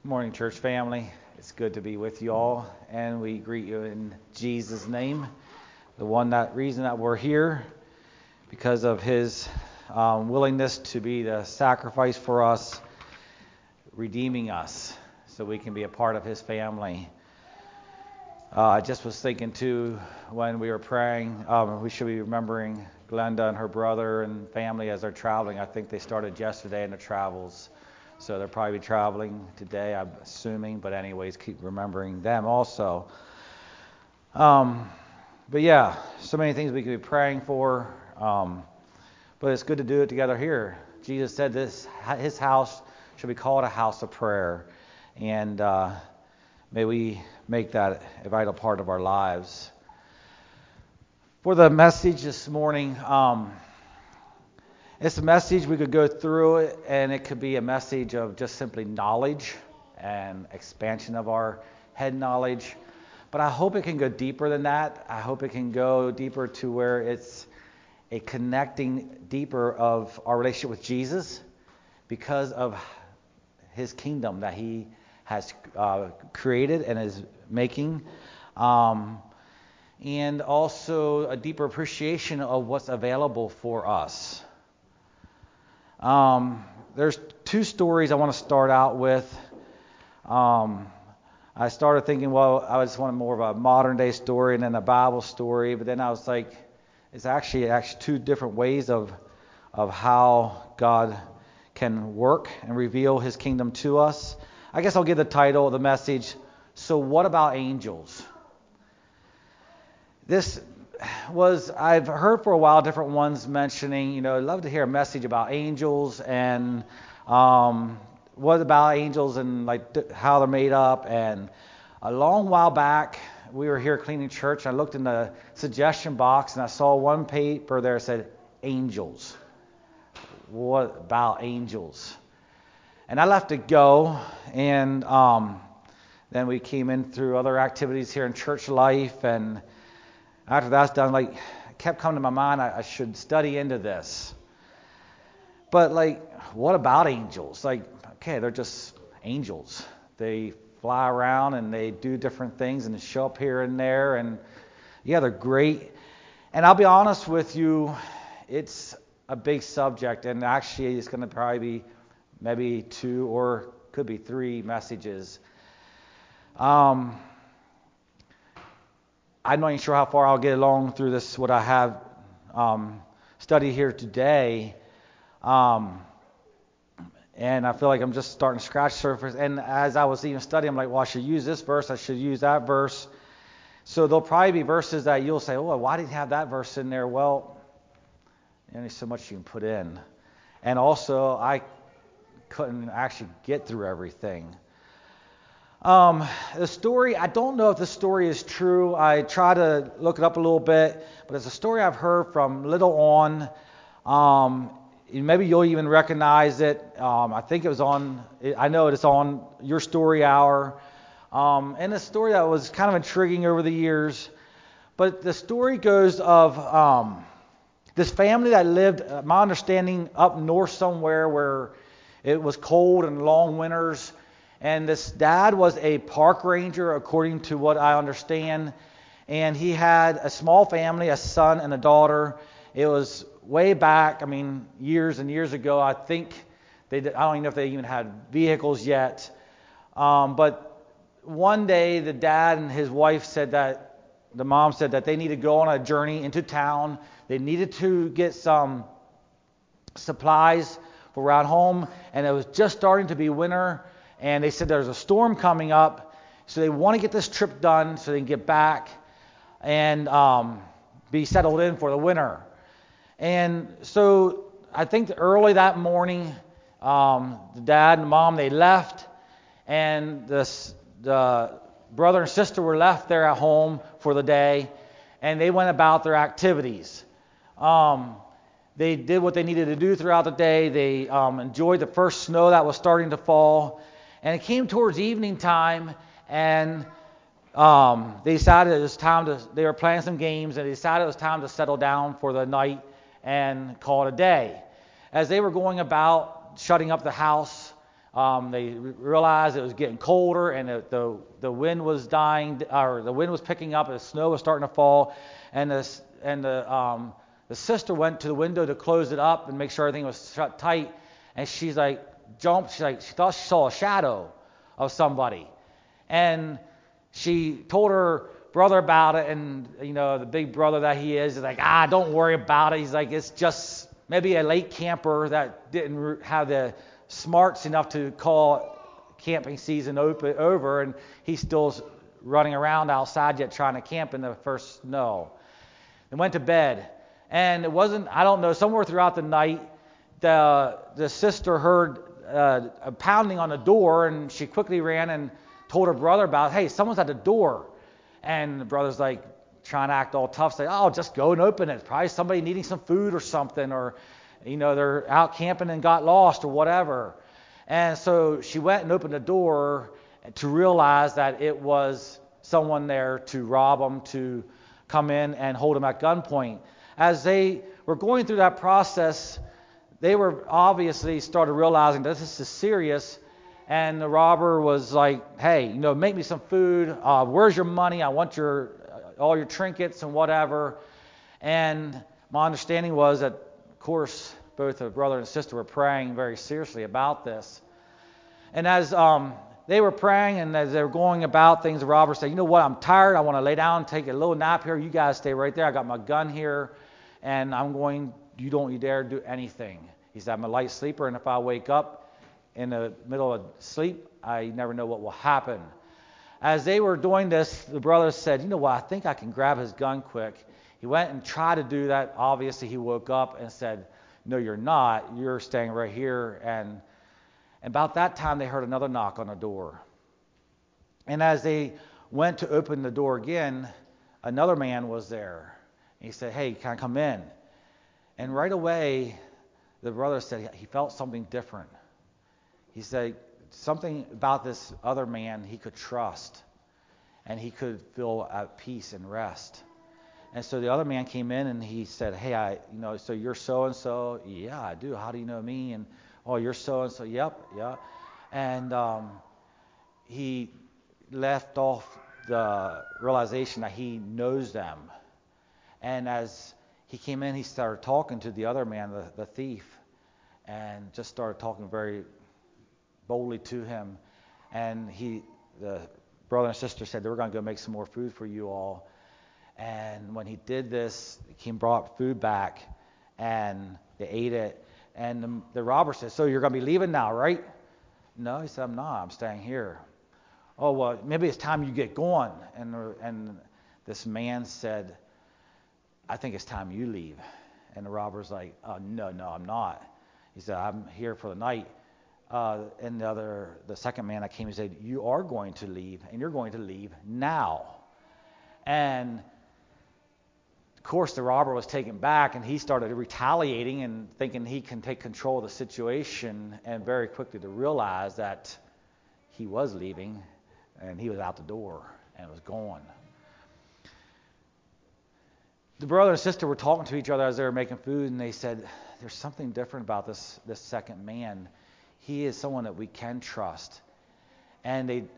Good morning, church family. It's good to be with you all, and we greet you in Jesus' name. The reason that we're here, because of His willingness to be the sacrifice for us, redeeming us, so we can be a part of His family. I just was thinking too, when we were praying, we should be remembering Glenda and her brother and family as they're traveling. I think they started yesterday in the travels. So they'll probably be traveling today, I'm assuming. But anyways, keep remembering them also. But yeah, so many things we could be praying for. But it's good to do it together here. Jesus said His house should be called a house of prayer. And may we make that a vital part of our lives. For the message this morning, it's a message, we could go through it, and it could be a message of just simply knowledge and expansion of our head knowledge. But I hope it can go deeper than that. I hope it can go deeper to where it's a connecting deeper of our relationship with Jesus because of His kingdom that He has created and is making. And also a deeper appreciation of what's available for us. There's two stories I want to start out with. I started thinking, well, I just wanted more of a modern day story and then a Bible story, but then I was like, it's actually two different ways of how God can work and reveal His kingdom to us. I guess I'll give the title of the message, So What About Angels? I've heard for a while different ones mentioning, I'd love to hear a message about angels and what about angels and like how they're made up. And a long while back, we were here cleaning church, and I looked in the suggestion box and I saw one paper there that said angels. What about angels? And I left it go, and then we came in through other activities here in church life, and after that's done, it kept coming to my mind, I should study into this. But what about angels? Okay, they're just angels. They fly around and they do different things and they show up here and there, and yeah, they're great. And I'll be honest with you, it's a big subject, and actually it's going to probably be maybe 2 or could be 3 messages. I'm not even sure how far I'll get along through this, what I have studied here today. And I feel like I'm just starting to scratch the surface. And as I was even studying, I'm like, well, I should use this verse, I should use that verse. So there'll probably be verses that you'll say, oh, why did you have that verse in there? Well, there's so much you can put in. And also, I couldn't actually get through everything. The story, I don't know if the story is true. I tried to look it up a little bit, but it's a story I've heard from little on. Maybe you'll even recognize it. I think it was I know it's on Your Story Hour. And a story that was kind of intriguing over the years. But the story goes of this family that lived, my understanding, up north somewhere where it was cold and long winters. And this dad was a park ranger, according to what I understand. And he had a small family, a son and a daughter. It was way back, years and years ago. I think I don't even know if they even had vehicles yet. But one day the dad and his wife the mom said that they needed to go on a journey into town. They needed to get some supplies for around home. And it was just starting to be winter. And they said there's a storm coming up, so they want to get this trip done so they can get back and be settled in for the winter. And so I think early that morning, the dad and mom, they left, and the brother and sister were left there at home for the day, and they went about their activities. They did what they needed to do throughout the day. They enjoyed the first snow that was starting to fall. And it came towards evening time, and they decided it was time they were playing some games, and they decided it was time to settle down for the night and call it a day. As they were going about shutting up the house, They realized it was getting colder, and the wind was dying, or the wind was picking up, and the snow was starting to fall. And the sister went to the window to close it up and make sure everything was shut tight. And she's like jumped. She thought she saw a shadow of somebody, and she told her brother about it. And the big brother that he is like, don't worry about it. He's like, it's just maybe a late camper that didn't have the smarts enough to call camping season over, and he's still running around outside yet trying to camp in the first snow. They went to bed, and it wasn't, I don't know, somewhere throughout the night, the sister heard a pounding on the door, and she quickly ran and told her brother about, hey, someone's at the door. And the brother's like trying to act all tough, say, just go and open it. Probably somebody needing some food or something, or they're out camping and got lost or whatever. And so she went and opened the door to realize that it was someone there to rob them, to come in and hold them at gunpoint. As they were going through that process, they were obviously started realizing that this is serious. And the robber was like, hey, make me some food. Where's your money? I want all your trinkets and whatever. And my understanding was that, of course, both the brother and sister were praying very seriously about this. And as they were praying and as they were going about things, the robber said, you know what, I'm tired. I want to lay down and take a little nap here. You guys stay right there. I got my gun here, and you don't dare do anything. He said, I'm a light sleeper, and if I wake up in the middle of sleep, I never know what will happen. As they were doing this, the brother said, you know what, I think I can grab his gun quick. He went and tried to do that. Obviously, he woke up and said, no, you're not. You're staying right here. And about that time, they heard another knock on the door. And as they went to open the door again, another man was there. He said, hey, can I come in? And right away, the brother said he felt something different. He said something about this other man he could trust, and he could feel at peace and rest. And so the other man came in and he said, hey, so you're so-and-so? Yeah, I do. How do you know me? And, oh, you're so-and-so? Yep, yeah. And he left off the realization that he knows them. And as he came in, he started talking to the other man, the thief, and just started talking very boldly to him. And the brother and sister said they were going to go make some more food for you all. And when he did this, he brought food back, and they ate it. And the robber said, so you're going to be leaving now, right? No, he said, I'm not. I'm staying here. Oh, well, maybe it's time you get going. And this man said, I think it's time you leave. And the robber's like, no, I'm not. He said, I'm here for the night. And the second man that came, he said, you are going to leave, and you're going to leave now. And of course, the robber was taken back, and he started retaliating and thinking he can take control of the situation, and very quickly to realize that he was leaving, and he was out the door and was gone. The brother and sister were talking to each other as they were making food, and they said, there's something different about this second man. He is someone that we can trust. And they,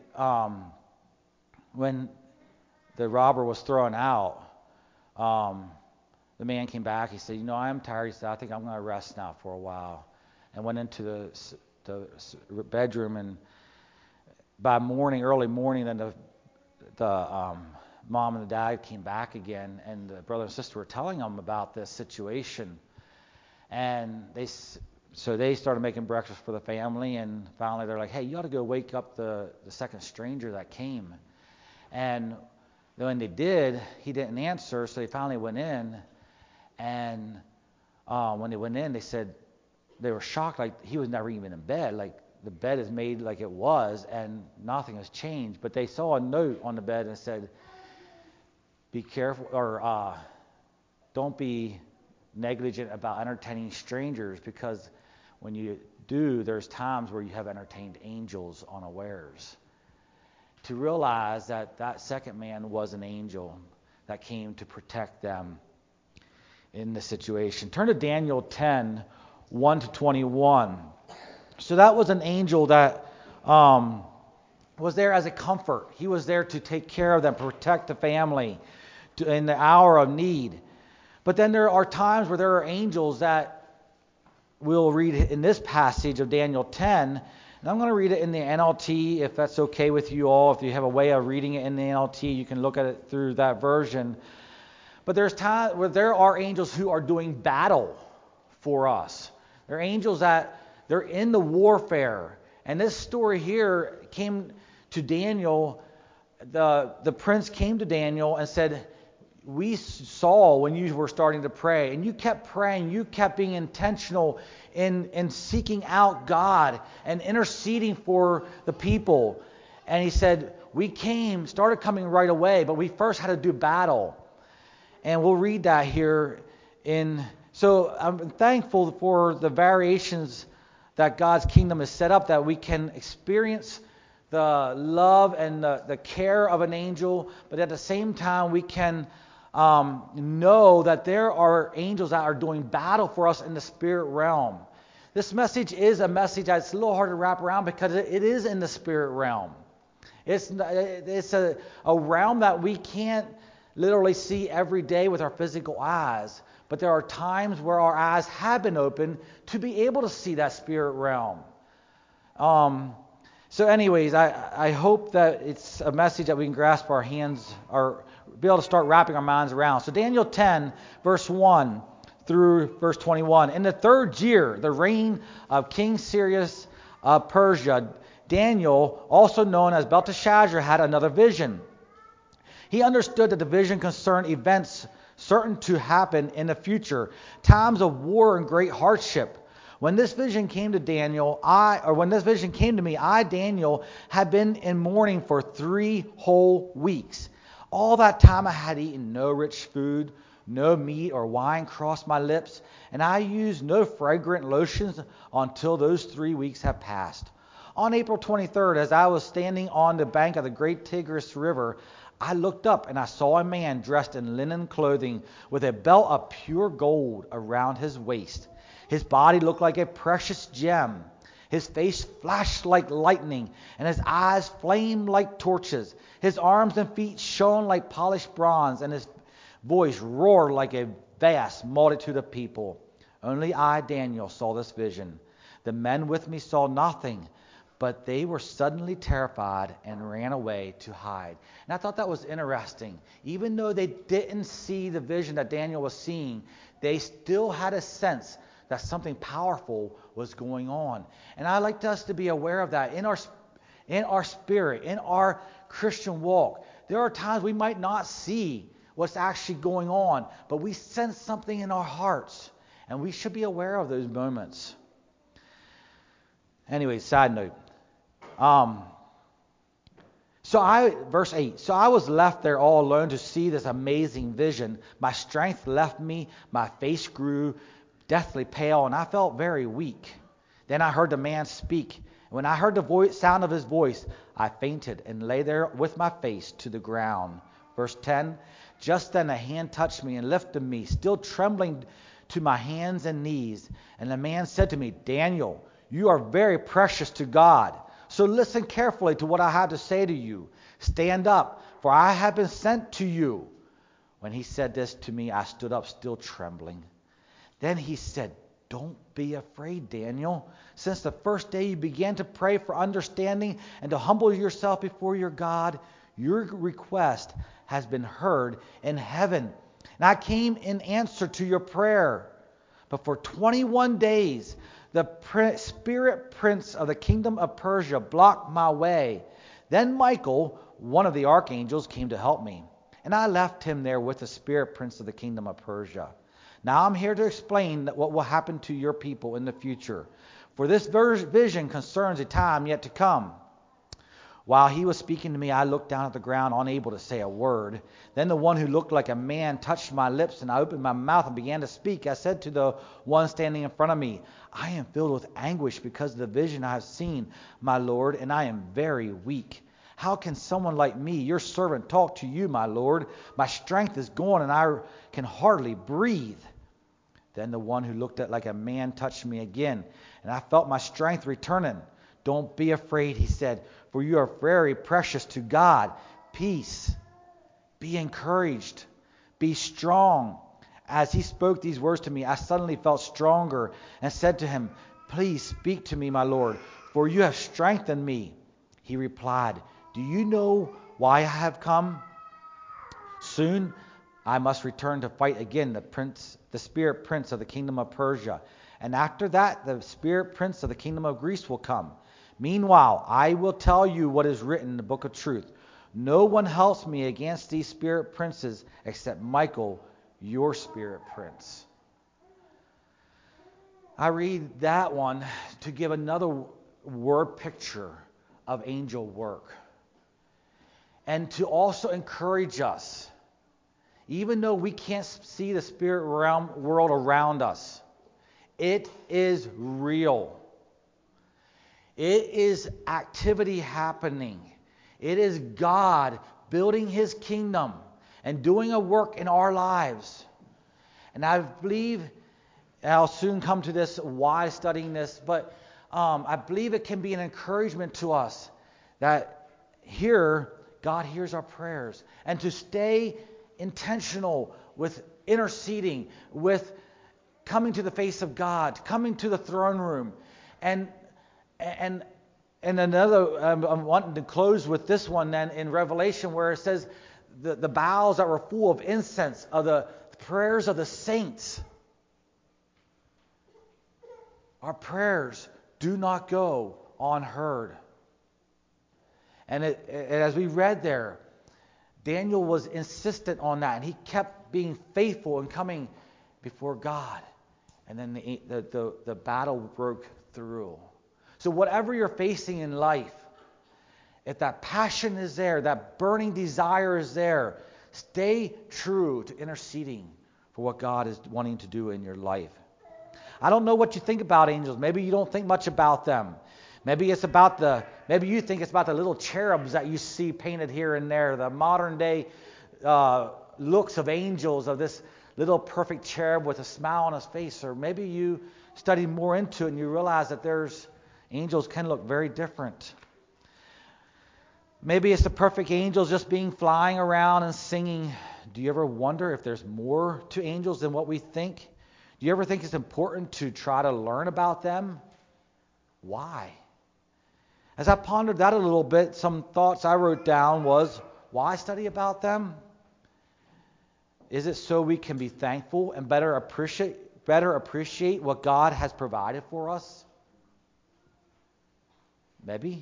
when the robber was thrown out, the man came back. He said, I am tired. He said, I think I'm going to rest now for a while. And went into the bedroom, and by early morning, then the mom and the dad came back again, and the brother and sister were telling them about this situation. And they started making breakfast for the family, and finally they're like, hey, you ought to go wake up the second stranger that came. And when they did, he didn't answer, so they finally went in. And when they went in, they said they were shocked, like he was never even in bed. Like the bed is made like it was, and nothing has changed. But they saw a note on the bed and said, be careful, or don't be negligent about entertaining strangers, because when you do, there's times where you have entertained angels unawares. To realize that second man was an angel that came to protect them in this situation. Turn to Daniel 10, 1 to 21. So that was an angel that was there as a comfort. He was there to take care of them, protect the family in the hour of need. But then there are times where there are angels that we'll read in this passage of Daniel 10. And I'm going to read it in the NLT, if that's okay with you all. If you have a way of reading it in the NLT, you can look at it through that version. But there's times where there are angels who are doing battle for us. They're angels that they're in the warfare. And this story here came to Daniel. The prince came to Daniel and said, we saw when you were starting to pray, and you kept praying, you kept being intentional in seeking out God and interceding for the people. And he said, we started coming right away, but we first had to do battle. And we'll read that here so I'm thankful for the variations that God's kingdom is set up, that we can experience the love and the care of an angel, but at the same time we can know that there are angels that are doing battle for us in the spirit realm. This message is a message that's a little hard to wrap around because it is in the spirit realm. It's a realm that we can't literally see every day with our physical eyes, but there are times where our eyes have been opened to be able to see that spirit realm. So anyways, I hope that it's a message that we can grasp our hands or be able to start wrapping our minds around. So Daniel 10, verse 1 through verse 21. In the third year, the reign of King Cyrus of Persia, Daniel, also known as Belteshazzar, had another vision. He understood that the vision concerned events certain to happen in the future, times of war and great hardship. When this vision came to Daniel, I, Daniel, had been in mourning for 3 whole weeks. All that time I had eaten no rich food, no meat or wine crossed my lips, and I used no fragrant lotions until those 3 weeks had passed. On April 23rd, as I was standing on the bank of the great Tigris River, I looked up and I saw a man dressed in linen clothing with a belt of pure gold around his waist. His body looked like a precious gem. His face flashed like lightning, and his eyes flamed like torches. His arms and feet shone like polished bronze, and his voice roared like a vast multitude of people. Only I, Daniel, saw this vision. The men with me saw nothing, but they were suddenly terrified and ran away to hide. And I thought that was interesting. Even though they didn't see the vision that Daniel was seeing, they still had a sense that something powerful was going on. And I'd like us to be aware of that in our spirit, in our Christian walk. There are times we might not see what's actually going on, but we sense something in our hearts, and we should be aware of those moments. Anyway, side note. Verse 8, so I was left there all alone to see this amazing vision. My strength left me, my face grew deathly pale, and I felt very weak. Then I heard the man speak. And when I heard the sound of his voice, I fainted and lay there with my face to the ground. Verse 10, just then a hand touched me and lifted me, still trembling, to my hands and knees. And the man said to me, Daniel, you are very precious to God. So listen carefully to what I have to say to you. Stand up, for I have been sent to you. When he said this to me, I stood up, still trembling. Then he said, don't be afraid, Daniel. Since the first day you began to pray for understanding and to humble yourself before your God, your request has been heard in heaven. And I came in answer to your prayer. But for 21 days, the spirit prince of the kingdom of Persia blocked my way. Then Michael, one of the archangels, came to help me. And I left him there with the spirit prince of the kingdom of Persia. Now I'm here to explain what will happen to your people in the future. For this vision concerns a time yet to come. While he was speaking to me, I looked down at the ground, unable to say a word. Then the one who looked like a man touched my lips, and I opened my mouth and began to speak. I said to the one standing in front of me, I am filled with anguish because of the vision I have seen, my Lord, and I am very weak. How can someone like me, your servant, talk to you, my Lord? My strength is gone, and I can hardly breathe. Then the one who looked like a man touched me again, and I felt my strength returning. Don't be afraid, he said, for you are very precious to God. Peace. Be encouraged. Be strong. As he spoke these words to me, I suddenly felt stronger and said to him, please speak to me, my Lord, for you have strengthened me. He replied, do you know why I have come? Soon I must return to fight again the spirit prince of the kingdom of Persia. And after that, the spirit prince of the kingdom of Greece will come. Meanwhile, I will tell you what is written in the book of truth. No one helps me against these spirit princes except Michael, your spirit prince. I read that one to give another word picture of angel work. And to also encourage us, even though we can't see the spirit world around us, it is real. It is activity happening. It is God building his kingdom and doing a work in our lives. And I believe, and I'll soon come to this, why studying this, but I believe it can be an encouragement to us that here God hears our prayers, and to stay intentional with interceding, with coming to the face of God, coming to the throne room. And another, I'm wanting to close with this one then in Revelation, where it says the bowls that were full of incense of the prayers of the saints. Our prayers do not go unheard. And as we read there, Daniel was insistent on that, and he kept being faithful and coming before God. And then the battle broke through. So whatever you're facing in life, if that passion is there, that burning desire is there, stay true to interceding for what God is wanting to do in your life. I don't know what you think about angels. Maybe you don't think much about them. Maybe you think it's about the little cherubs that you see painted here and there, the modern day looks of angels, of this little perfect cherub with a smile on his face. Or maybe you study more into it and you realize that angels can look very different. Maybe it's the perfect angels just flying around and singing. Do you ever wonder if there's more to angels than what we think? Do you ever think it's important to try to learn about them? Why? As I pondered that a little bit, some thoughts I wrote down was, why study about them? Is it so we can be thankful and better appreciate what God has provided for us? Maybe.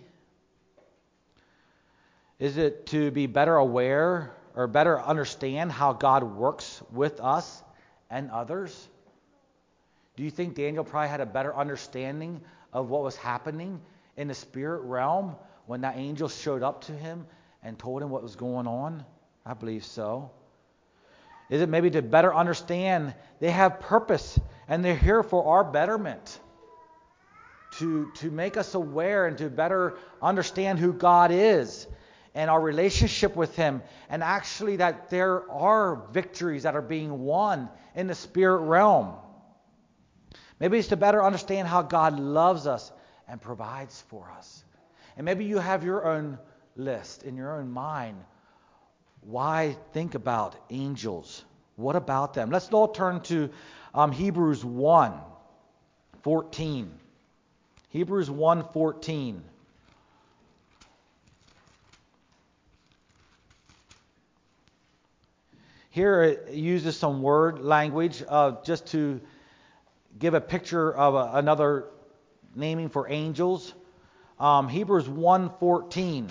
Is it to be better aware or better understand how God works with us and others? Do you think Daniel probably had a better understanding of what was happening in the spirit realm when that angel showed up to him and told him what was going on? I believe so. Is it maybe to better understand they have purpose and they're here for our betterment? To make us aware and to better understand who God is and our relationship with him, and actually that there are victories that are being won in the spirit realm. Maybe it's to better understand how God loves us and provides for us. And maybe you have your own list in your own mind. Why think about angels? What about them? Let's all turn to Hebrews 1:14. Hebrews 1:14. Here it uses some word language just to give a picture of another naming for angels. Hebrews 1:14.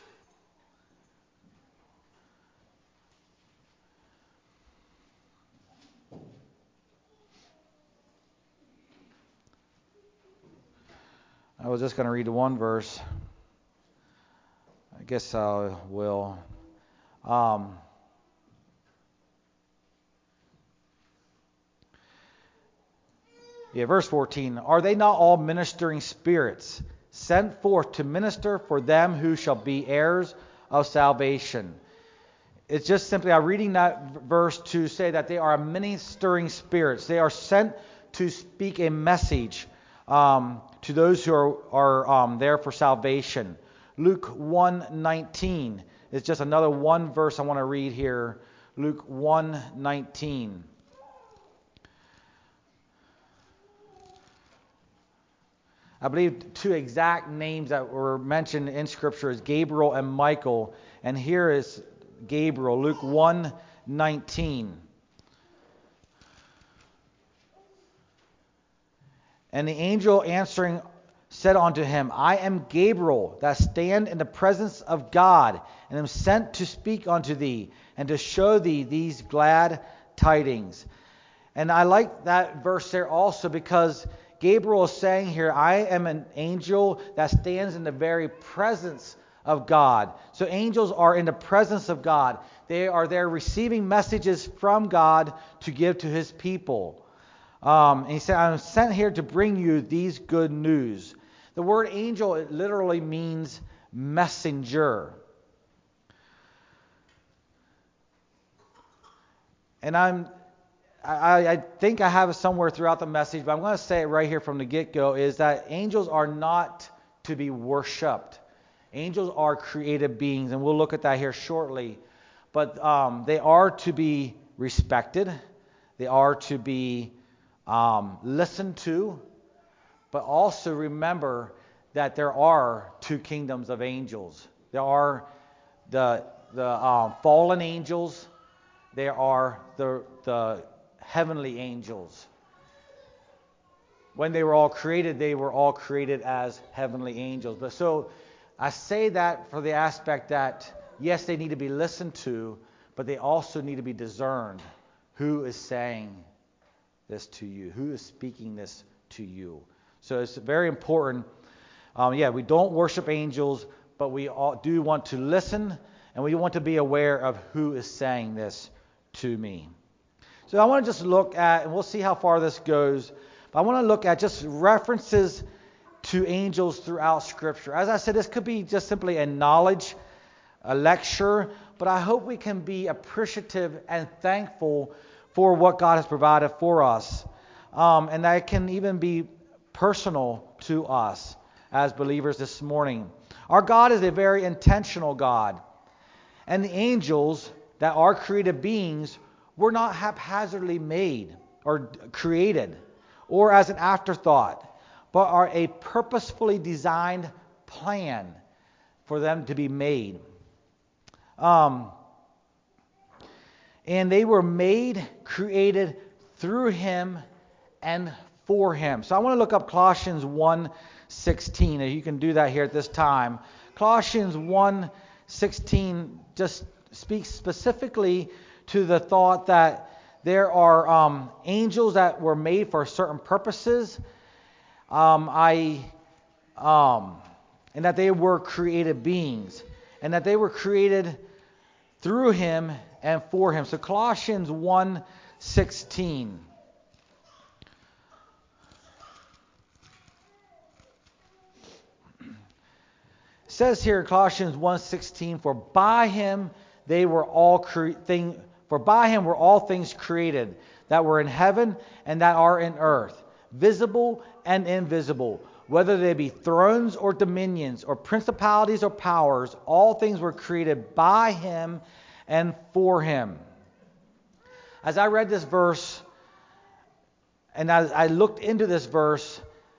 I was just going to read one verse. I guess I will. Verse 14. Are they not all ministering spirits sent forth to minister for them who shall be heirs of salvation? It's just simply, I'm reading that verse to say that they are ministering spirits. They are sent to speak a message to those who are there for salvation. Luke 1:19 is just another one verse I want to read here. Luke 1:19. I believe two exact names that were mentioned in Scripture is Gabriel and Michael. And here is Gabriel, Luke 1:19. And the angel answering said unto him, I am Gabriel, that stand in the presence of God, and am sent to speak unto thee, and to show thee these glad tidings. And I like that verse there also because Gabriel is saying here, I am an angel that stands in the very presence of God. So angels are in the presence of God. They are there receiving messages from God to give to his people. And he said, I'm sent here to bring you these good news. The word angel, it literally means messenger. And I think I have it somewhere throughout the message, but I'm going to say it right here from the get-go, is that angels are not to be worshipped. Angels are created beings, and we'll look at that here shortly. But they are to be respected. They are to be listened to. But also remember that there are two kingdoms of angels. There are the fallen angels. There are the heavenly angels. When they were all created as heavenly angels. But so I say that for the aspect that, yes, they need to be listened to, but they also need to be discerned. Who is saying this to you? Who is speaking this to you? So it's very important. We don't worship angels, but we all do want to listen, and we want to be aware of who is saying this to me. So I want to just look at, and we'll see how far this goes, but I want to look at just references to angels throughout Scripture. As I said, this could be just simply a knowledge, a lecture, but I hope we can be appreciative and thankful for what God has provided for us. And that can even be personal to us as believers this morning. Our God is a very intentional God. And the angels that are created beings were not haphazardly made or created or as an afterthought, but are a purposefully designed plan for them to be made. And they were made, created through Him and for Him. So I want to look up Colossians 1:16. And you can do that here at this time. Colossians 1:16 just speaks specifically to the thought that there are angels that were made for certain purposes. And that they were created beings. And that they were created through Him and for Him. So Colossians 1:16. It says here in Colossians 1:16, For by Him were all things created, that were in heaven and that are in earth, visible and invisible, whether they be thrones or dominions or principalities or powers, all things were created by Him and for Him. As I read this verse, and as I looked into this verse,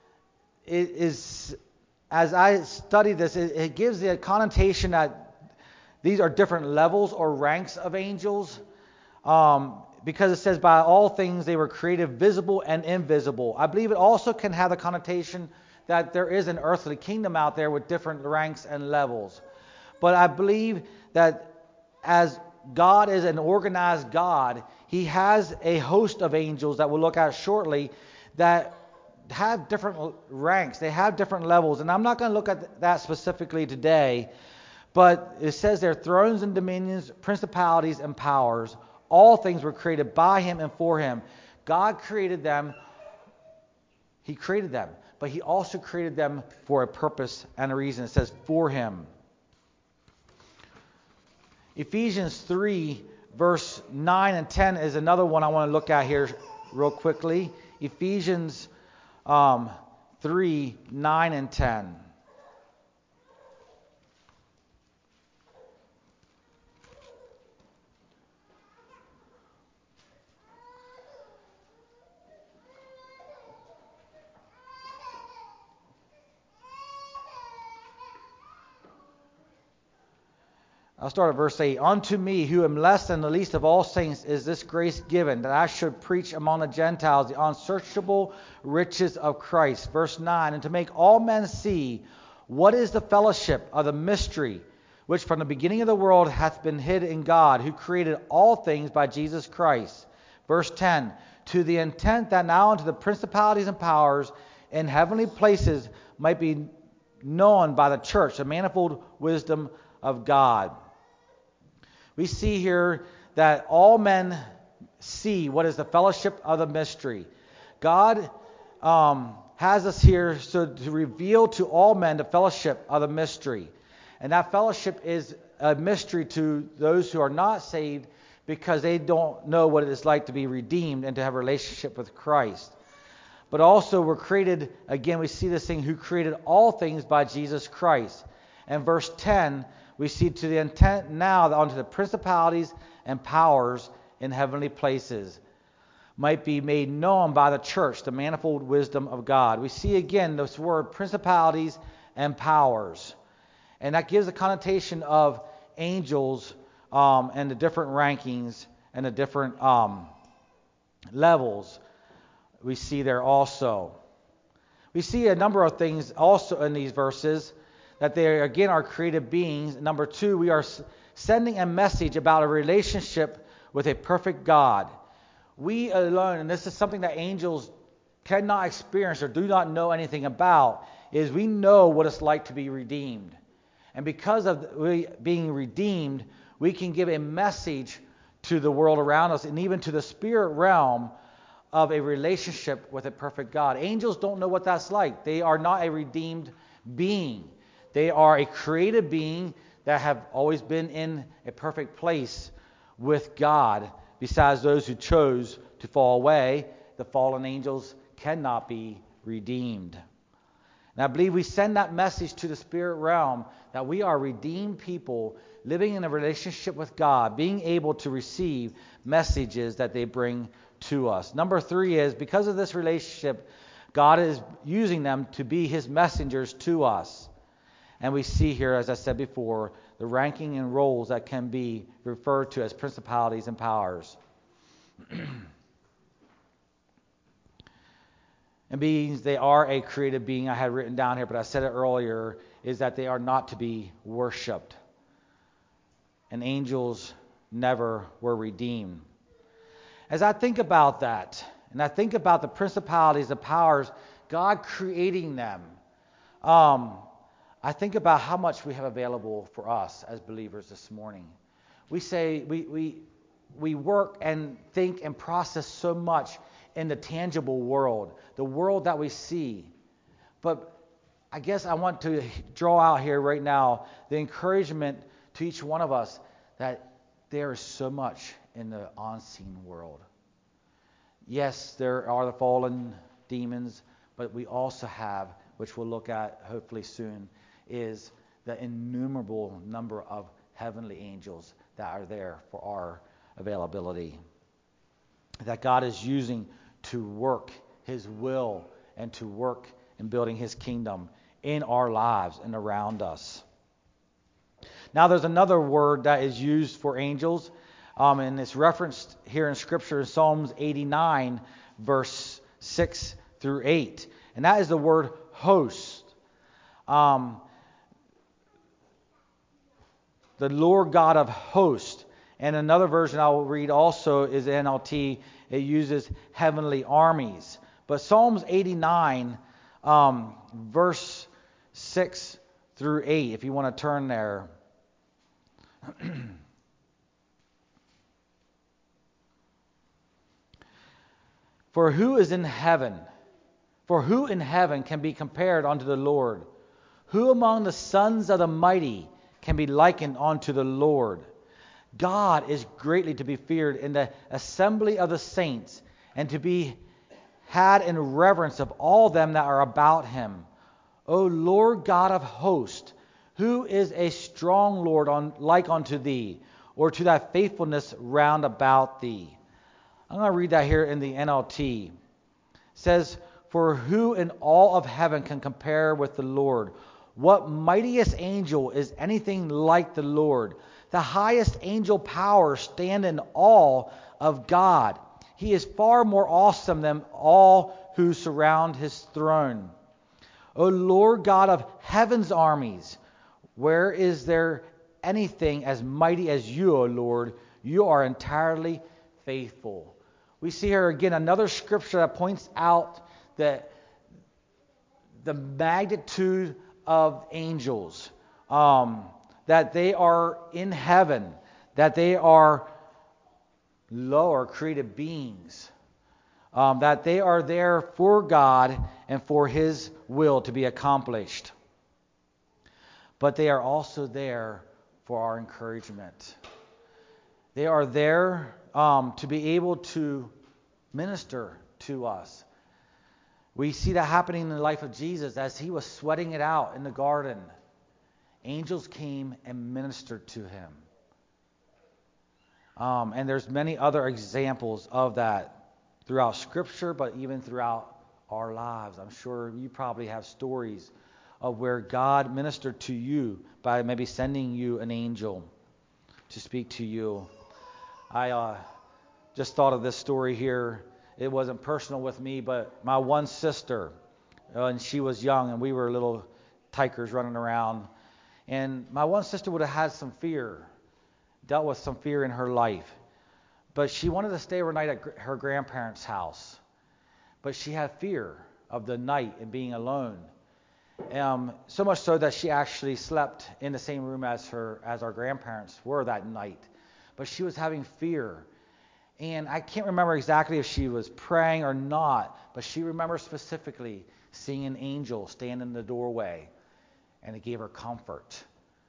as I studied this, it gives the connotation that these are different levels or ranks of angels. Because it says, by all things they were created, visible and invisible. I believe it also can have the connotation that there is an earthly kingdom out there with different ranks and levels. But I believe that as God is an organized God, He has a host of angels that we'll look at shortly that have different ranks. They have different levels. And I'm not going to look at that specifically today. But it says there, thrones and dominions, principalities and powers, all things were created by Him and for Him. God created them. He created them. But He also created them for a purpose and a reason. It says, for Him. Ephesians 3, verse 9 and 10 is another one I want to look at here real quickly. Ephesians 3, 9, and 10. I'll start at verse 8. Unto me, who am less than the least of all saints, is this grace given, that I should preach among the Gentiles the unsearchable riches of Christ. Verse 9. And to make all men see what is the fellowship of the mystery, which from the beginning of the world hath been hid in God, who created all things by Jesus Christ. Verse 10. To the intent that now unto the principalities and powers in heavenly places might be known by the church the manifold wisdom of God. We see here that all men see what is the fellowship of the mystery. God has us here so to reveal to all men the fellowship of the mystery. And that fellowship is a mystery to those who are not saved because they don't know what it is like to be redeemed and to have a relationship with Christ. But also we're created, again, we see this thing, who created all things by Jesus Christ. And verse 10, we see to the intent now that unto the principalities and powers in heavenly places might be made known by the church the manifold wisdom of God. We see again this word principalities and powers. And that gives a connotation of angels and the different rankings and the different levels we see there also. We see a number of things also in these verses, that they again are created beings. Number 2, we are sending a message about a relationship with a perfect God. We alone, and this is something that angels cannot experience or do not know anything about, is we know what it's like to be redeemed. And because of being redeemed, we can give a message to the world around us and even to the spirit realm of a relationship with a perfect God. Angels don't know what that's like. They are not a redeemed being. They are a created being that have always been in a perfect place with God. Besides those who chose to fall away, the fallen angels cannot be redeemed. And I believe we send that message to the spirit realm that we are redeemed people living in a relationship with God, being able to receive messages that they bring to us. Number 3 is, because of this relationship, God is using them to be His messengers to us. And we see here, as I said before, the ranking and roles that can be referred to as principalities and powers. And beings, they are a created being. I had written down here, but I said it earlier, is that they are not to be worshipped. And angels never were redeemed. As I think about that, and I think about the principalities, the powers, God creating them, I think about how much we have available for us as believers this morning. We say we work and think and process so much in the tangible world, the world that we see. But I guess I want to draw out here right now the encouragement to each one of us that there is so much in the unseen world. Yes, there are the fallen demons, but we also have, which we'll look at hopefully soon, is the innumerable number of heavenly angels that are there for our availability, that God is using to work His will and to work in building His kingdom in our lives and around us. Now there's another word that is used for angels, and it's referenced here in Scripture in Psalms 89, verse 6 through 8, and that is the word host. The Lord God of hosts. And another version I will read also is the NLT. It uses heavenly armies. But Psalms 89, verse 6 through 8, if you want to turn there. For who is in heaven? For who in heaven can be compared unto the Lord? Who among the sons of the mighty can be likened unto the Lord? God is greatly to be feared in the assembly of the saints, and to be had in reverence of all them that are about him. O Lord God of hosts, who is a strong Lord like unto thee, or to thy faithfulness round about thee? I'm going to read that here in the NLT. It says, for who in all of heaven can compare with the Lord? What mightiest angel is anything like the Lord? The highest angel powers stand in awe of God. He is far more awesome than all who surround his throne. O Lord God of heaven's armies, where is there anything as mighty as you, O Lord? You are entirely faithful. We see here again another scripture that points out that the magnitude of angels, that they are in heaven, that they are lower created beings, that they are there for God and for his will to be accomplished. But they are also there for our encouragement. They are there to be able to minister to us. We see that happening in the life of Jesus as he was sweating it out in the garden. Angels came and ministered to him. And there's many other examples of that throughout Scripture, but even throughout our lives. I'm sure you probably have stories of where God ministered to you by maybe sending you an angel to speak to you. I just thought of this story here. It wasn't personal with me, but my one sister, and she was young, and we were little tykers running around. And my one sister would have had some fear, dealt with some fear in her life. But she wanted to stay overnight at her grandparents' house. But she had fear of the night and being alone. So much so that she actually slept in the same room as our grandparents were that night. But she was having fear. And I can't remember exactly if she was praying or not, but she remembers specifically seeing an angel stand in the doorway, and it gave her comfort.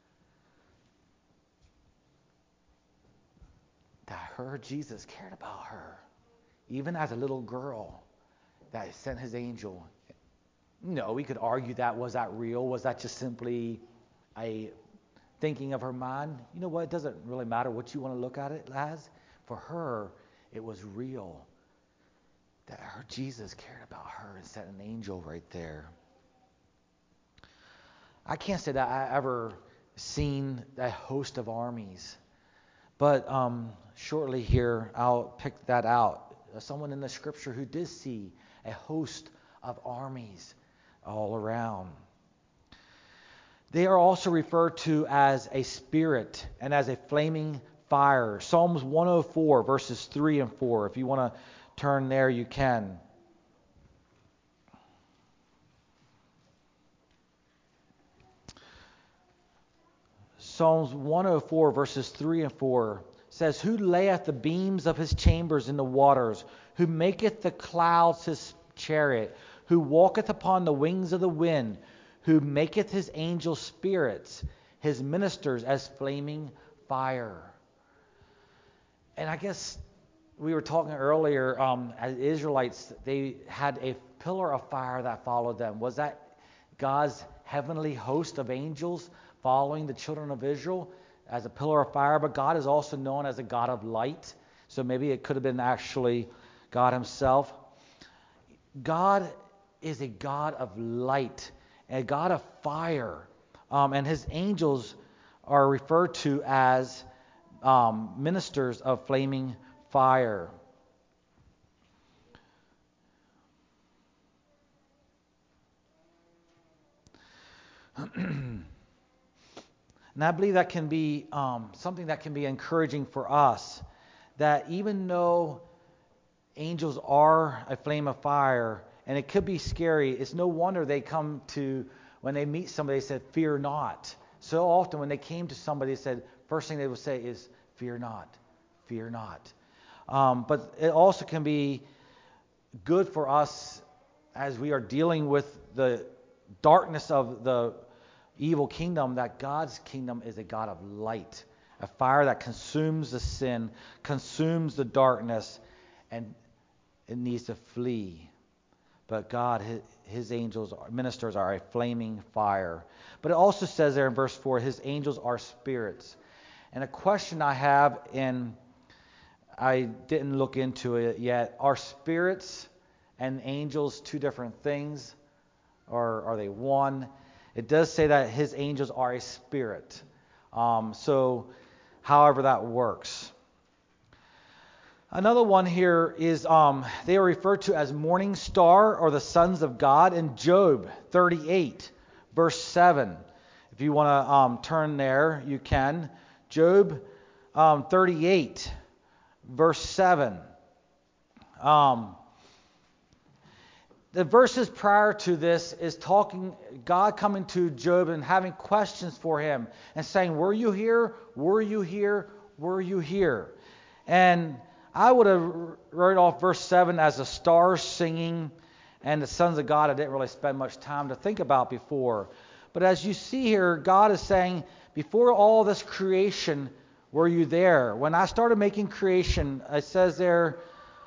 That her Jesus cared about her, even as a little girl, that sent his angel. No, we could argue that, was that real? Was that just simply a thinking of her mind? You know what? It doesn't really matter what you want to look at it as. For her, it was real. That her Jesus cared about her and sent an angel right there. I can't say that I ever seen a host of armies. But shortly here, I'll pick that out. Someone in the Scripture who did see a host of armies all around. They are also referred to as a spirit and as a flaming fire. Psalms 104, verses 3 and 4. If you want to turn there, you can. Psalms 104, verses 3 and 4 says, who layeth the beams of his chambers in the waters, who maketh the clouds his chariot, who walketh upon the wings of the wind, who maketh his angels spirits, his ministers as flaming fire. And I guess we were talking earlier, as Israelites, they had a pillar of fire that followed them. Was that God's heavenly host of angels following the children of Israel as a pillar of fire? But God is also known as a God of light. So maybe it could have been actually God himself. God is a God of light, a God of fire. And his angels are referred to as ministers of flaming fire. And I believe that can be something that can be encouraging for us, that even though angels are a flame of fire, and it could be scary, it's no wonder they come to, when they meet somebody, they said, fear not. So often when they came to somebody, they said, first thing they would say is, fear not, fear not. But it also can be good for us as we are dealing with the darkness of the evil kingdom, that God's kingdom is a God of light, a fire that consumes the sin, consumes the darkness, and it needs to flee. but God, his angels, ministers are a flaming fire. But it also says there in verse 4, his angels are spirits. And a question I have, and I didn't look into it yet, are spirits and angels two different things? Or are they one? It does say that his angels are a spirit. So however that works. Another one here is they are referred to as morning star or the sons of God in Job 38, verse 7. If you want to turn there, you can. Job 38, verse 7. The verses prior to this is talking, God coming to Job and having questions for him and saying, were you here? Were you here? Were you here? And I would have wrote off verse 7 as the stars singing and the sons of God I didn't really spend much time to think about before. But as you see here, God is saying, before all this creation, were you there? When I started making creation, it says there,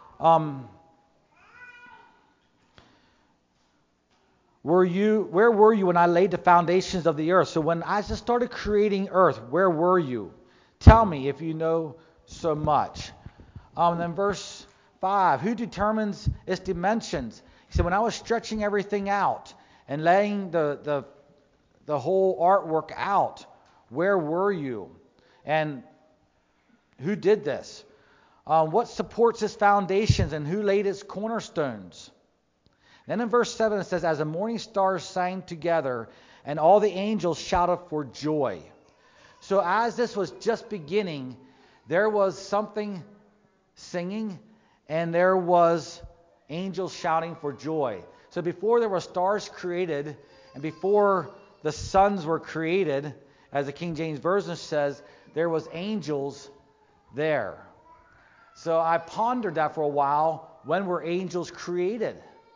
where were you when I laid the foundations of the earth? So when I just started creating earth, where were you? Tell me if you know so much. Then verse 5, who determines its dimensions? He said, when I was stretching everything out and laying the whole artwork out, where were you? And who did this? What supports its foundations and who laid its cornerstones? Then in verse 7 it says, as the morning stars sang together and all the angels shouted for joy. So as this was just beginning, there was something singing and there was angels shouting for joy. So before there were stars created and before the suns were created, as the King James Version says, there was angels there. So I pondered that for a while. When were angels created?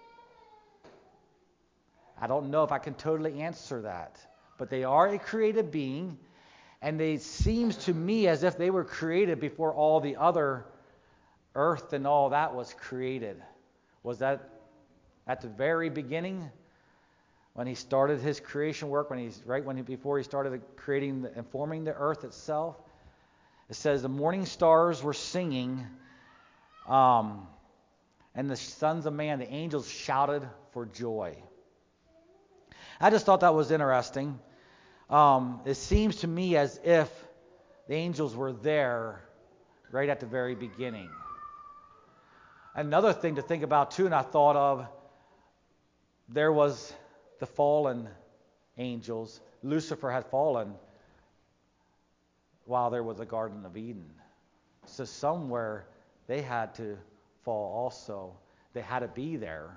I don't know if I can totally answer that. But they are a created being, and it seems to me as if they were created before all the other earth and all that was created. Was that at the very beginning when he started his creation work, before he started creating and forming the earth itself? It says the morning stars were singing, and the sons of man, the angels, shouted for joy. I just thought that was interesting. It seems to me as if the angels were there right at the very beginning. Another thing to think about too, and I thought of, there was the fallen angels. Lucifer had fallen while there was a Garden of Eden. So somewhere they had to fall also. They had to be there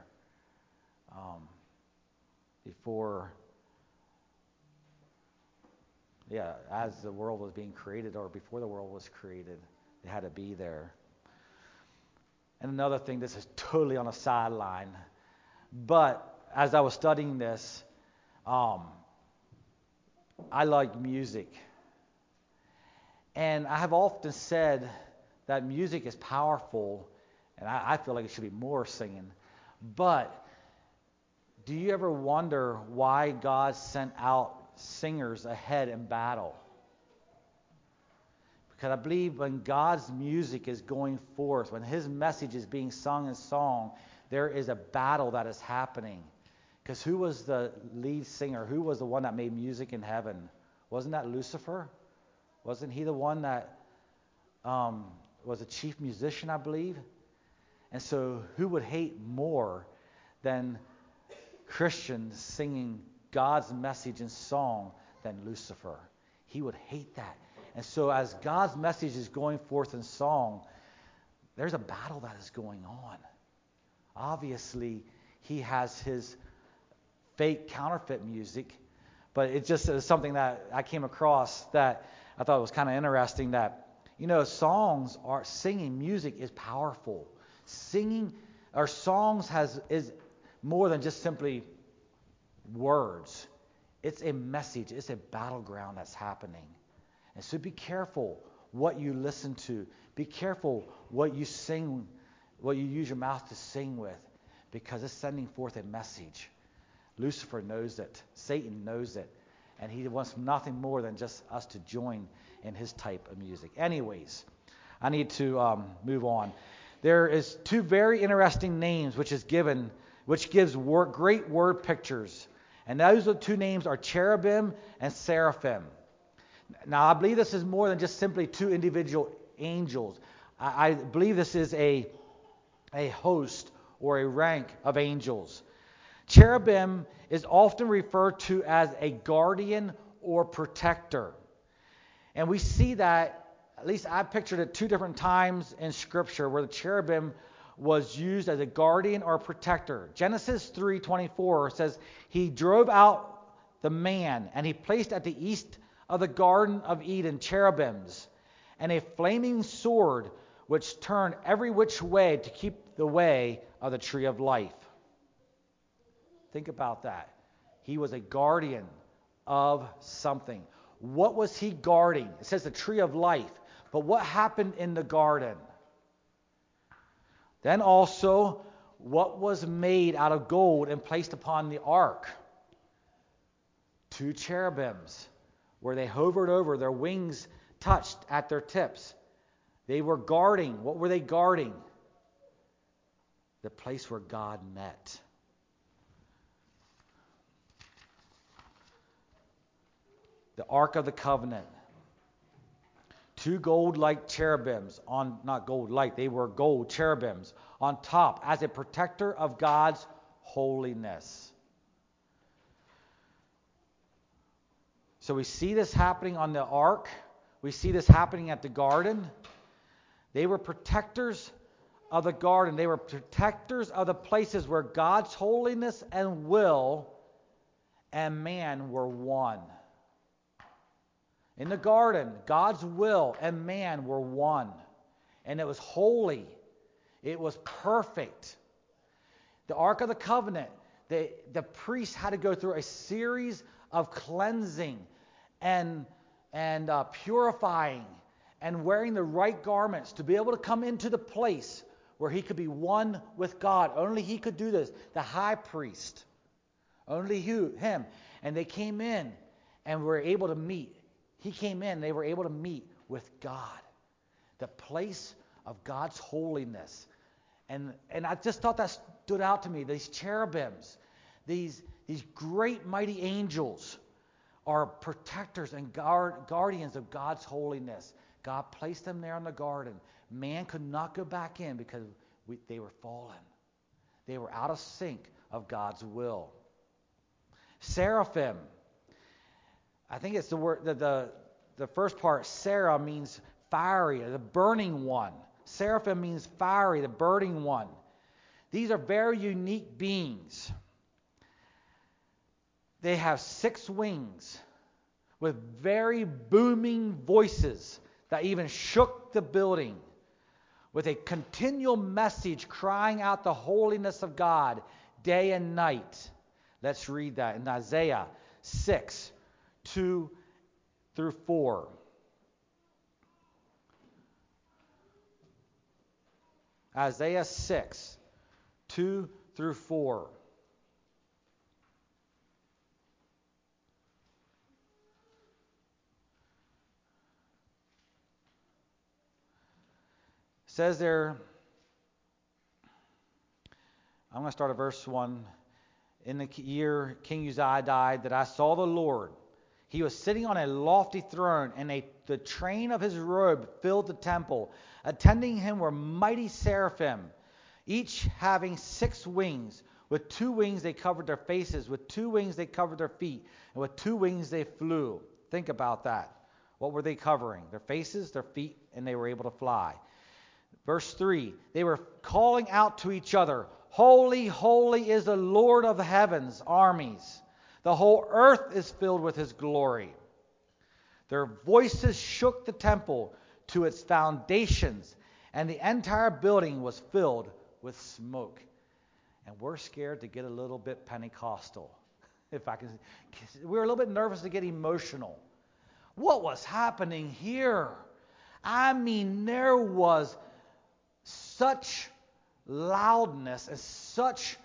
before, as the world was being created or before the world was created. They had to be there. And another thing, this is totally on a sideline, but as I was studying this, I like music. And I have often said that music is powerful, and I feel like it should be more singing. But do you ever wonder why God sent out singers ahead in battle? Because I believe when God's music is going forth, when his message is being sung in song, there is a battle that is happening. Because who was the lead singer? Who was the one that made music in heaven? Wasn't that Lucifer? Wasn't he the one that was a chief musician, I believe? And so who would hate more than Christians singing God's message in song than Lucifer? He would hate that. And so as God's message is going forth in song, there's a battle that is going on. Obviously, he has his fake counterfeit music, but it just is something that I came across that I thought was kind of interesting, that, singing music is powerful. Singing or songs is more than just simply words. It's a message. It's a battleground that's happening. And so be careful what you listen to. Be careful what you sing, what you use your mouth to sing with. because it's sending forth a message. Lucifer knows it. Satan knows it. And he wants nothing more than just us to join in his type of music. Anyways, I need to move on. There is two very interesting names which gives great word pictures. And those two names are cherubim and seraphim. Now, I believe this is more than just simply two individual angels. I believe this is a host or a rank of angels. Cherubim is often referred to as a guardian or protector. And we see that, at least I pictured it two different times in Scripture where the cherubim was used as a guardian or protector. Genesis 3:24 says, he drove out the man, and he placed at the east of the Garden of Eden cherubims, and a flaming sword which turned every which way to keep the way of the tree of life. Think about that. He was a guardian of something. What was he guarding? It says the tree of life. But what happened in the garden? Then also, what was made out of gold and placed upon the ark? Two cherubims, where they hovered over, their wings touched at their tips. They were guarding. What were they guarding? The place where God met. The Ark of the Covenant. Two gold-like cherubims they were gold cherubims on top as a protector of God's holiness. So we see this happening on the ark. We see this happening at the garden. They were protectors of the garden. They were protectors of the places where God's holiness and will and man were one. In the garden, God's will and man were one. And it was holy. It was perfect. The Ark of the Covenant, the priests had to go through a series of cleansing and purifying and wearing the right garments to be able to come into the place where he could be one with God. Only he could do this. The high priest. Only him. And they came in and were able to meet. He came in, they were able to meet with God. The place of God's holiness. And I just thought that stood out to me. These cherubims, these great mighty angels are protectors and guardians of God's holiness. God placed them there in the garden. Man could not go back in because they were fallen. They were out of sync of God's will. Seraphim. I think it's the word, the first part, Sarah, means fiery, the burning one. Seraphim means fiery, the burning one. These are very unique beings. They have 6 wings with very booming voices that even shook the building, with a continual message crying out the holiness of God day and night. Let's read that in Isaiah 6. 2 through 4. Isaiah 6, 2 through 4. It says there, I'm going to start at verse 1. In the year King Uzziah died, that I saw the Lord. He was sitting on a lofty throne, and the train of his robe filled the temple. Attending him were mighty seraphim, each having 6 wings. With 2 wings they covered their faces, with 2 wings they covered their feet, and with 2 wings they flew. Think about that. What were they covering? Their faces, their feet, and they were able to fly. Verse 3, they were calling out to each other, Holy, holy is the Lord of the heavens, armies. The whole earth is filled with his glory. Their voices shook the temple to its foundations, and the entire building was filled with smoke. And we're scared to get a little bit Pentecostal. If I can, we're a little bit nervous to get emotional. What was happening here? I mean, there was such loudness and such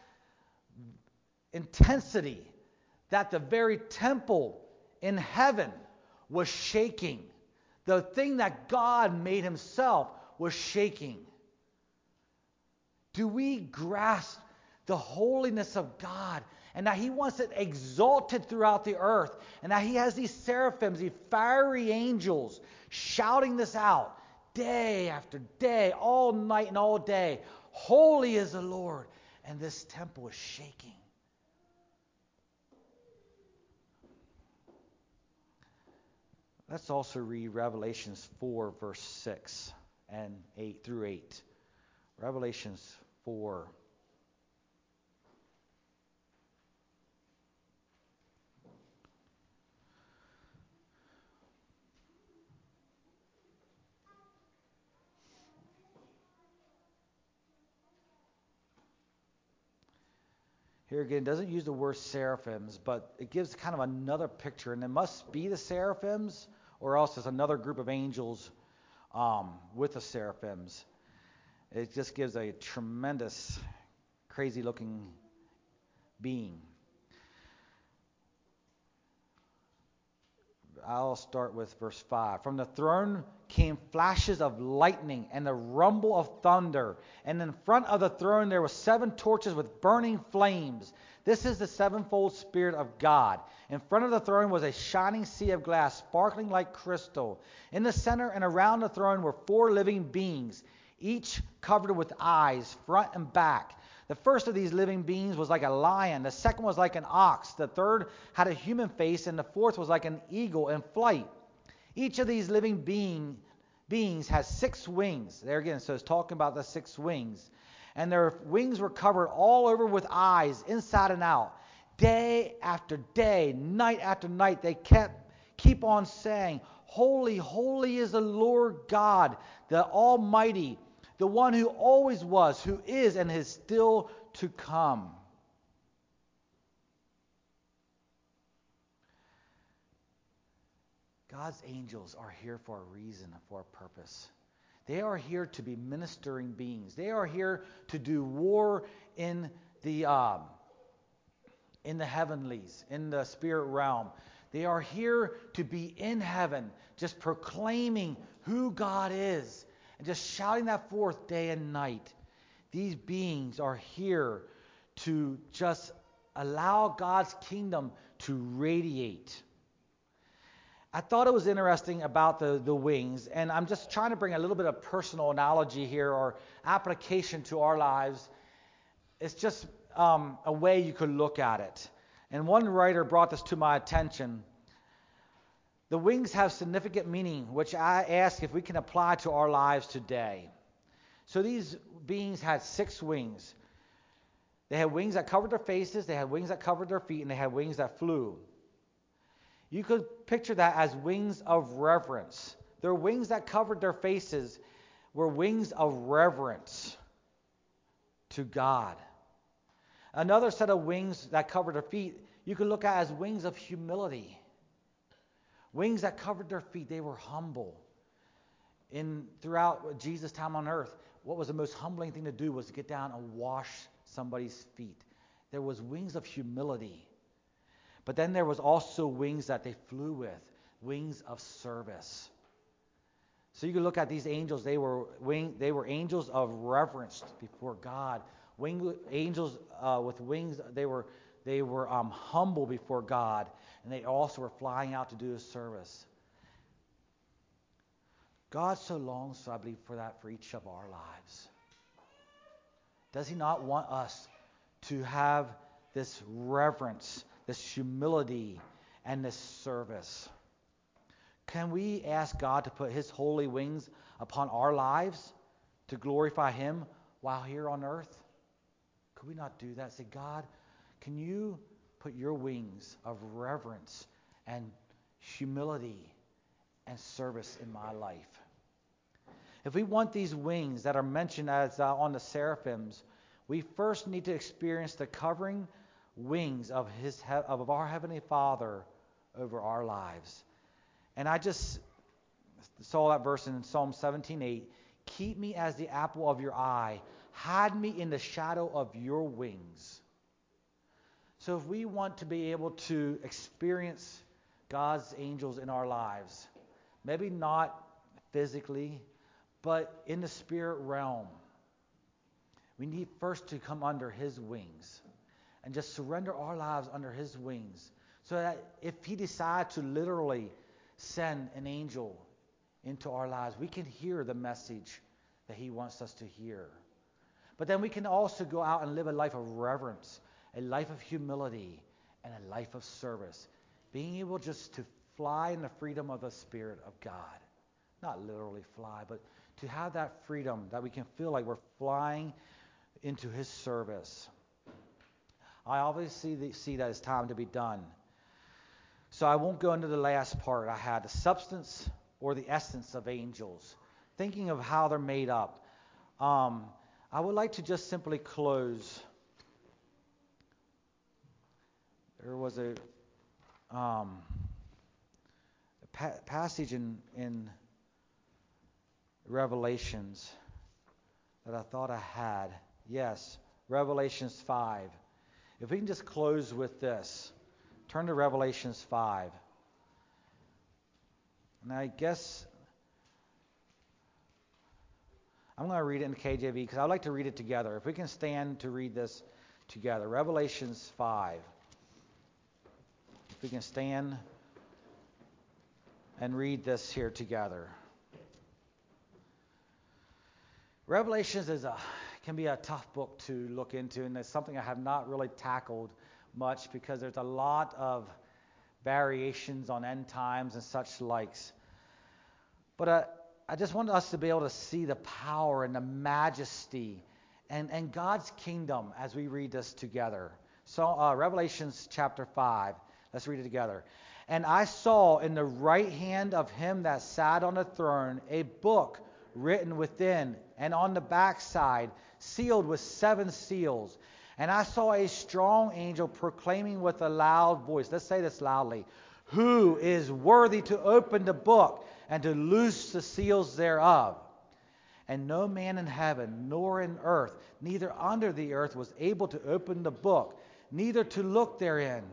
intensity that the very temple in heaven was shaking. The thing that God made himself was shaking. Do we grasp the holiness of God and that he wants it exalted throughout the earth and that he has these seraphims, these fiery angels shouting this out day after day, all night and all day? Holy is the Lord, and this temple is shaking. Let's also read Revelations 4, verse 6 and 8 through 8. Revelations 4. Here again, it doesn't use the word seraphims, but it gives kind of another picture. And it must be the seraphims, or else there's another group of angels with the seraphims. It just gives a tremendous, crazy-looking being. I'll start with verse 5. From the throne came flashes of lightning and the rumble of thunder. And in front of the throne there were 7 torches with burning flames. This is the sevenfold Spirit of God. In front of the throne was a shining sea of glass, sparkling like crystal. In the center and around the throne were 4 living beings, each covered with eyes, front and back. The first of these living beings was like a lion. The second was like an ox. The third had a human face. And the fourth was like an eagle in flight. Each of these living beings has 6 wings. There again, so it's talking about the 6 wings. And their wings were covered all over with eyes, inside and out. Day after day, night after night, they keep on saying, Holy, holy is the Lord God, the Almighty, the one who always was, who is, and is still to come. God's angels are here for a reason, for a purpose. They are here to be ministering beings. They are here to do war in the heavenlies, in the spirit realm. They are here to be in heaven, just proclaiming who God is. And just shouting that forth day and night. These beings are here to just allow God's kingdom to radiate. I thought it was interesting about the wings, and I'm just trying to bring a little bit of personal analogy here or application to our lives. It's just a way you could look at it. And one writer brought this to my attention. The wings have significant meaning, which I ask if we can apply to our lives today. So these beings had 6 wings. They had wings that covered their faces, they had wings that covered their feet, and they had wings that flew. You could picture that as wings of reverence. Their wings that covered their faces were wings of reverence to God. Another set of wings that covered their feet, you could look at as wings of humility. Wings that covered their feet, they were humble. Throughout Jesus' time on earth, what was the most humbling thing to do was to get down and wash somebody's feet. There was wings of humility. But then there was also wings that they flew with, wings of service. So you can look at these angels, they were angels of reverence before God. Angels with wings, they were humble before God, and they also were flying out to do His service. God so longs, I believe, for that for each of our lives. Does He not want us to have this reverence, this humility, and this service? Can we ask God to put His holy wings upon our lives to glorify Him while here on earth? Could we not do that? Say, God, can you put your wings of reverence and humility and service in my life? If we want these wings that are mentioned as on the seraphims, we first need to experience the covering wings of our Heavenly Father over our lives. And I just saw that verse in Psalm 17:8. Keep me as the apple of your eye. hide me in the shadow of your wings. So if we want to be able to experience God's angels in our lives, maybe not physically, but in the spirit realm, we need first to come under His wings and just surrender our lives under His wings, so that if He decides to literally send an angel into our lives, we can hear the message that He wants us to hear. But then we can also go out and live a life of reverence, a life of humility, and a life of service. Being able just to fly in the freedom of the Spirit of God. Not literally fly, but to have that freedom that we can feel like we're flying into His service. I obviously see that it's time to be done. So I won't go into the last part. I had the substance or the essence of angels. Thinking of how they're made up. I would like to just simply close. There was a passage in Revelations that I thought I had. Yes, Revelations 5. If we can just close with this. Turn to Revelations 5. And I guess I'm going to read it in the KJV because I'd like to read it together. If we can stand to read this together. Revelations 5. If we can stand and read this here together. Revelations can be a tough book to look into, and it's something I have not really tackled much because there's a lot of variations on end times and such likes. But I just want us to be able to see the power and the majesty and God's kingdom as we read this together. So Revelations chapter 5. Let's read it together. And I saw in the right hand of him that sat on the throne a book written within and on the backside, sealed with 7 seals. And I saw a strong angel proclaiming with a loud voice. Let's say this loudly. Who is worthy to open the book and to loose the seals thereof? And no man in heaven, nor in earth, neither under the earth, was able to open the book, neither to look therein.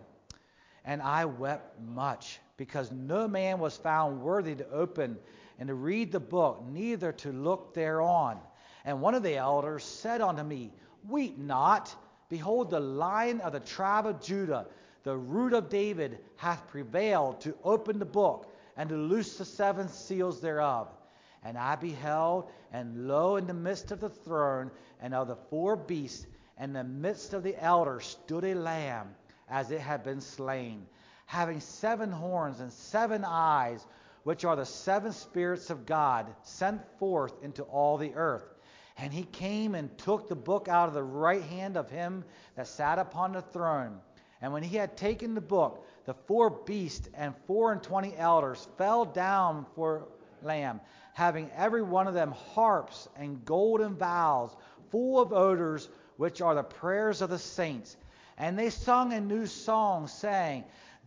And I wept much, because no man was found worthy to open and to read the book, neither to look thereon. And one of the elders said unto me, Weep not. Behold, the Lion of the tribe of Judah, the Root of David, hath prevailed to open the book and to loose the 7 seals thereof. And I beheld, and lo, in the midst of the throne and of the 4 beasts, and in the midst of the elders stood a lamb, as it had been slain, having 7 horns and 7 eyes, which are the 7 spirits of God, sent forth into all the earth. And he came and took the book out of the right hand of him that sat upon the throne. And when he had taken the book, the 4 beasts and 24 elders fell down for Lamb, having every one of them harps and golden vials, full of odors, which are the prayers of the saints. And they sung a new song, saying,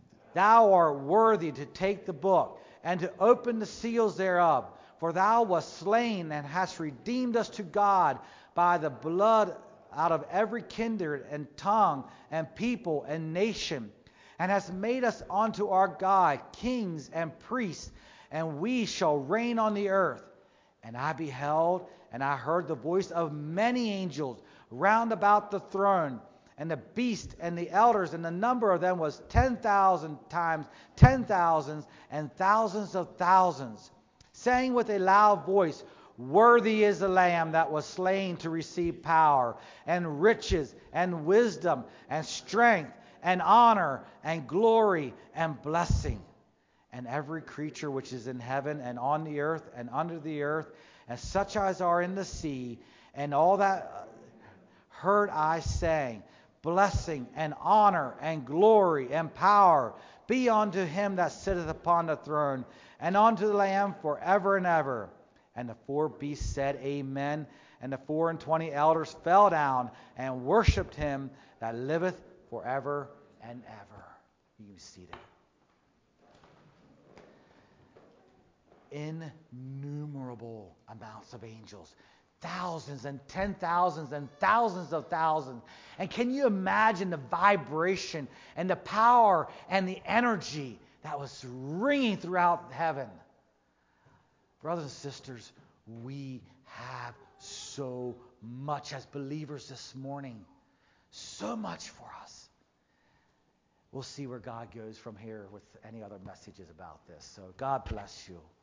Thou art worthy to take the book, and to open the seals thereof. For thou wast slain, and hast redeemed us to God by the blood out of every kindred, and tongue, and people, and nation, and hast made us unto our God kings and priests, and we shall reign on the earth. And I beheld, and I heard the voice of many angels round about the throne, and the beast and the elders, and the number of them was 10,000 times 10,000s and thousands of thousands, saying with a loud voice, Worthy is the Lamb that was slain to receive power, and riches, and wisdom, and strength, and honor, and glory, and blessing. And every creature which is in heaven, and on the earth, and under the earth, and such as are in the sea, and all that heard I saying, Blessing, and honor, and glory, and power be unto him that sitteth upon the throne, and unto the Lamb forever and ever. And the 4 beasts said, Amen. And the 24 elders fell down and worshipped him that liveth forever and ever. You can be seated. Innumerable amounts of angels. thousands and 10,000s and thousands of thousands. And can you imagine the vibration and the power and the energy that was ringing throughout heaven? Brothers and sisters, we have so much as believers this morning. So much for us. We'll see where God goes from here with any other messages about this. So God bless you.